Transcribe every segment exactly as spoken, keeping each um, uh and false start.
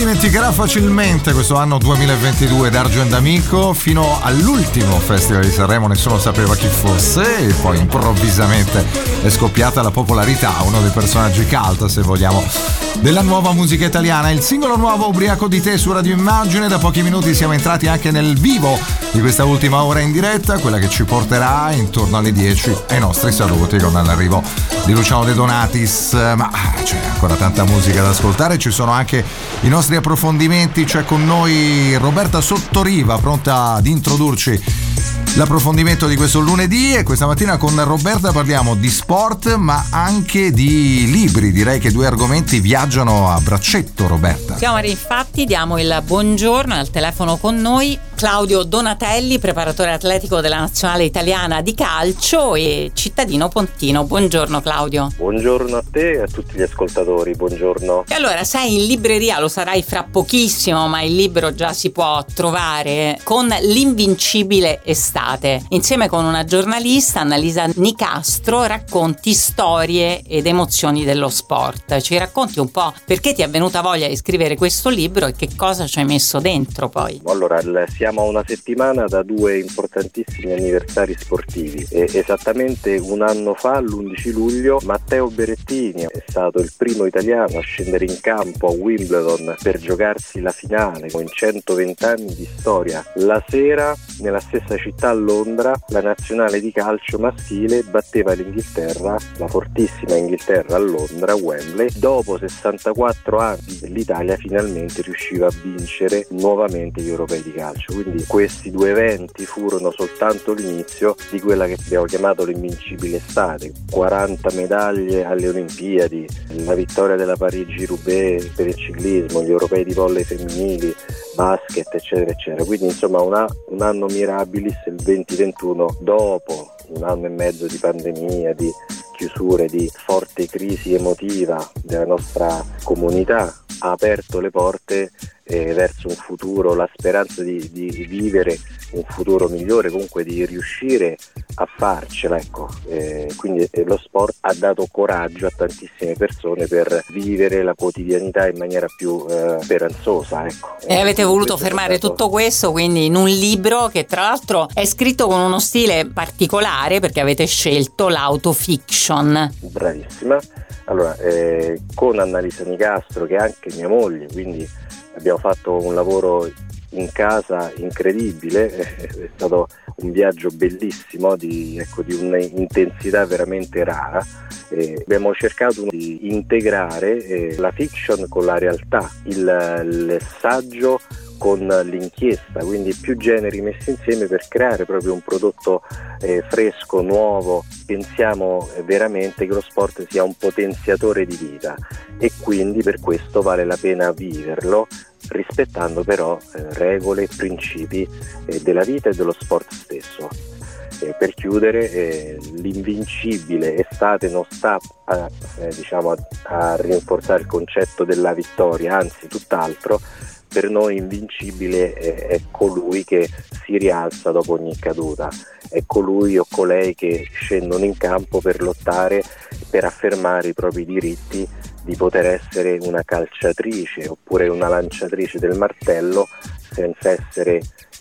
dimenticherà facilmente questo anno duemilaventidue Dargio and Amico. Fino all'ultimo Festival di Sanremo nessuno sapeva chi fosse e poi improvvisamente è scoppiata la popolarità, uno dei personaggi cult, se vogliamo, della nuova musica italiana. Il singolo nuovo Ubriaco di te su Radio Immagine. Da pochi minuti siamo entrati anche nel vivo di questa ultima ora in diretta, quella che ci porterà intorno alle dieci ai nostri saluti con l'arrivo di Luciano De Donatis. Ma c'è ancora tanta musica da ascoltare, ci sono anche i nostri approfondimenti. C'è con noi Roberta Sottoriva, pronta ad introdurci l'approfondimento di questo lunedì, e questa mattina con Roberta parliamo di sport ma anche di libri. Direi che due argomenti viaggiano a braccetto, Roberta. Siamo infatti, diamo il buongiorno al telefono con noi Claudio Donatelli, preparatore atletico della nazionale italiana di calcio e cittadino pontino. Buongiorno Claudio. Buongiorno a te e a tutti gli ascoltatori, buongiorno. E allora, sei in libreria, lo sarai fra pochissimo, ma il libro già si può trovare, con L'invincibile estate. Insieme con una giornalista, Annalisa Nicastro, racconti storie ed emozioni dello sport. Ci racconti un po' perché ti è venuta voglia di scrivere questo libro e che cosa ci hai messo dentro poi? Allora, siamo a una settimana da due importantissimi anniversari sportivi. E esattamente un anno fa, l'undici luglio, Matteo Berrettini è stato il primo italiano a scendere in campo a Wimbledon per giocarsi la finale con centoventi anni di storia. La sera, nella stessa città, a Londra, la nazionale di calcio maschile batteva l'Inghilterra, la fortissima Inghilterra, a Londra, a Wembley. Dopo sessantaquattro anni l'Italia finalmente riusciva a vincere nuovamente gli europei di calcio. Quindi questi due eventi furono soltanto l'inizio di quella che abbiamo chiamato l'invincibile estate. quaranta medaglie alle Olimpiadi, la vittoria della Parigi-Roubaix per il ciclismo, gli europei di volley femminili, basket, eccetera eccetera. Quindi insomma una, un anno mirabilis il duemilaventuno, dopo un anno e mezzo di pandemia, di chiusure, di forte crisi emotiva della nostra comunità, ha aperto le porte eh, verso un futuro, la speranza di, di vivere un futuro migliore, comunque di riuscire a farcela, ecco. Eh, quindi eh, lo sport ha dato coraggio a tantissime persone per vivere la quotidianità in maniera più eh, speranzosa, ecco. E avete voluto fermare stato... tutto questo quindi in un libro che tra l'altro è scritto con uno stile particolare, perché avete scelto l'autofiction. Bravissima. Allora, eh, con Annalisa Nicastro, che è anche mia moglie, quindi abbiamo fatto un lavoro in casa incredibile, è stato un viaggio bellissimo di, ecco, di un'intensità veramente rara. Eh, abbiamo cercato di integrare eh, la fiction con la realtà, il, il saggio con l'inchiesta, quindi più generi messi insieme per creare proprio un prodotto eh, fresco, nuovo. Pensiamo veramente che lo sport sia un potenziatore di vita e quindi per questo vale la pena viverlo, rispettando però eh, regole e principi eh, della vita e dello sport stesso. Eh, per chiudere, eh, l'invincibile estate non sta a, eh, diciamo a, a rinforzare il concetto della vittoria, anzi tutt'altro. Per noi invincibile è, è colui che si rialza dopo ogni caduta, è colui o colei che scendono in campo per lottare, per affermare i propri diritti di poter essere una calciatrice oppure una lanciatrice del martello senza essere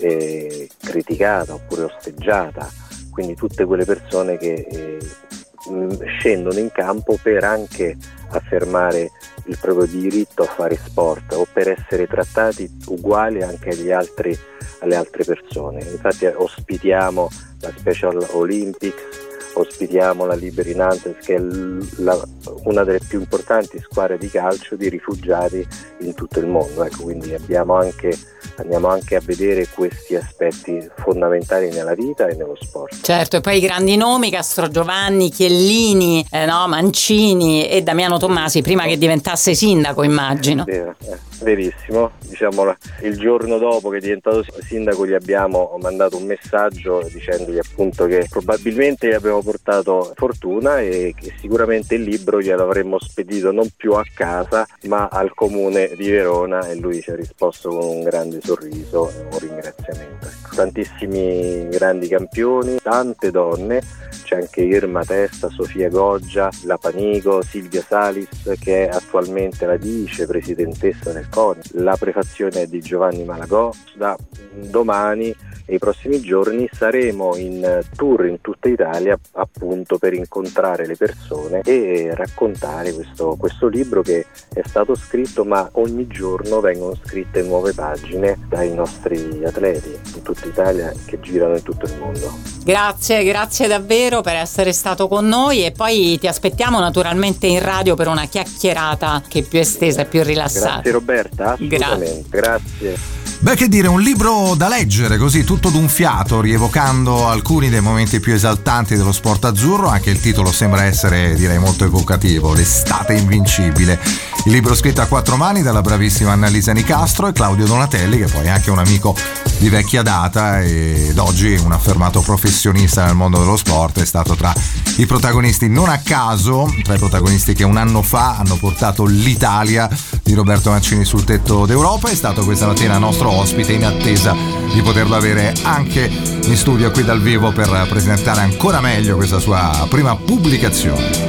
eh, criticata oppure osteggiata. Quindi tutte quelle persone che eh, scendono in campo per anche affermare il proprio diritto a fare sport o per essere trattati uguali anche agli altri, alle altre persone. Infatti ospitiamo la Special Olympics, ospitiamo la Liberi Nantes, che è la, una delle più importanti squadre di calcio di rifugiati in tutto il mondo, ecco, quindi abbiamo anche andiamo anche a vedere questi aspetti fondamentali nella vita e nello sport. Certo, e poi i grandi nomi, Castrogiovanni, Chiellini, eh, no, Mancini e Damiano Tommasi, prima che diventasse sindaco, immagino. Vero, eh, verissimo, diciamo il giorno dopo che è diventato sindaco gli abbiamo mandato un messaggio dicendogli appunto che probabilmente gli abbiamo portato fortuna e che sicuramente il libro glielo avremmo spedito non più a casa ma al comune di Verona, e lui ci ha risposto con un grande sorriso e un ringraziamento, ecco. tantissimi grandi campioni, tante donne, c'è anche Irma Testa, Sofia Goggia, La Panigo, Silvia Salis che è attualmente la vicepresidentessa del CONI, la prefazione è di Giovanni Malagò. Da domani e i prossimi giorni saremo in tour in tutta Italia appunto per incontrare le persone e raccontare questo, questo libro che è stato scritto, ma ogni giorno vengono scritte nuove pagine dai nostri atleti in tutta Italia che girano in tutto il mondo. Grazie, grazie davvero per essere stato con noi, e poi ti aspettiamo naturalmente in radio per una chiacchierata che è più estesa e più rilassata. Grazie Roberta, assolutamente, grazie. grazie. Beh, che dire, un libro da leggere così tutto d'un fiato, rievocando alcuni dei momenti più esaltanti dello sport azzurro. Anche il titolo sembra essere, direi, molto evocativo: L'estate invincibile. Il libro scritto a quattro mani dalla bravissima Annalisa Nicastro e Claudio Donatelli, che poi è anche un amico di vecchia data ed oggi un affermato professionista nel mondo dello sport. È stato tra i protagonisti, non a caso, tra i protagonisti che un anno fa hanno portato l'Italia di Roberto Mancini sul tetto d'Europa. È stato questa mattina nostro ospite, in attesa di poterlo avere anche in studio qui dal vivo per presentare ancora meglio questa sua prima pubblicazione.